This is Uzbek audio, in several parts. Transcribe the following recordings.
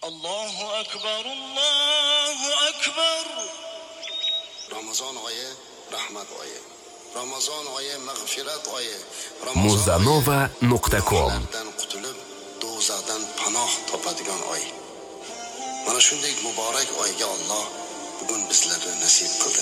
Allohu akbar, Allohu akbar. Ramazon oyi rahmat oyi. Ramazon oyi mag'firat oyi. Muzanova.com qutulib, do'zaxdan panoh topadigan oy. Mana shunday muborak oyga Alloh bugun bizlarga nasib qildi.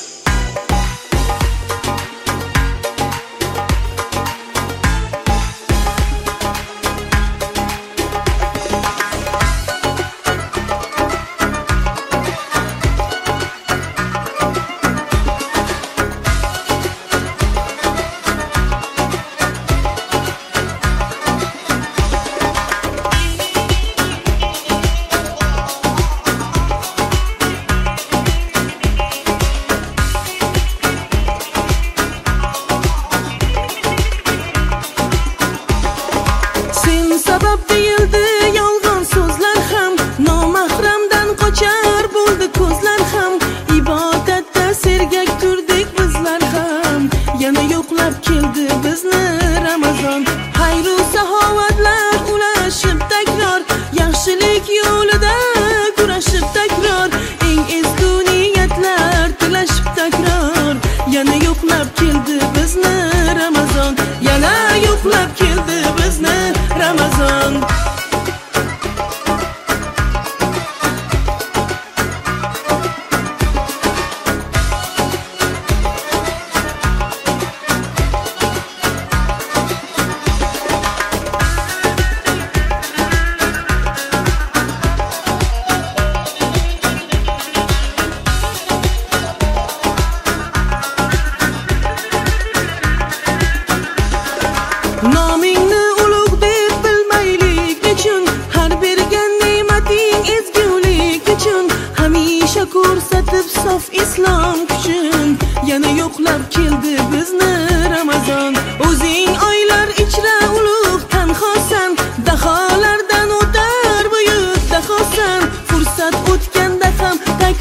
Ko'rsatib sof islom kuchin, yana yo'qlab keldi bizni Ramazon. O'zing oylar ichra ulug' tanhosan, daholardan o'tar buyuk dahosan. Fursat o'tganda ham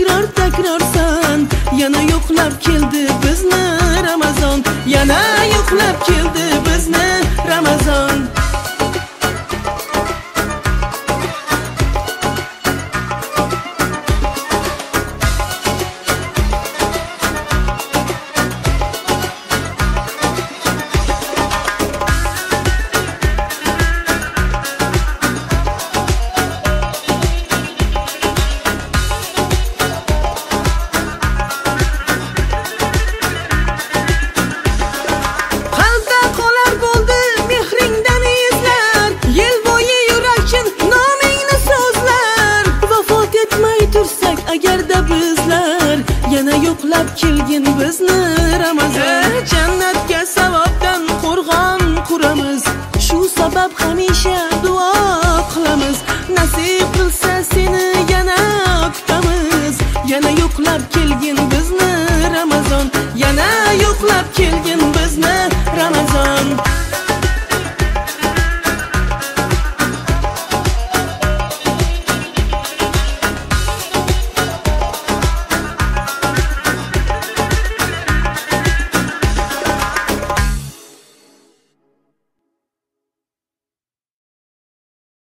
takrorsan, yana yo'qlab keldi bizni Ramazon, yana yo'qlab keldi bizni Ramazon. Agarda bizlar yana yo'qlab kelgin bizni Ramazon, jannatga savobdan qo'rg'on quramiz. Shu sabab hamisha duo qilamiz. Nasib qilsa seni yana kutamiz, yana yo'qlab kelgin biz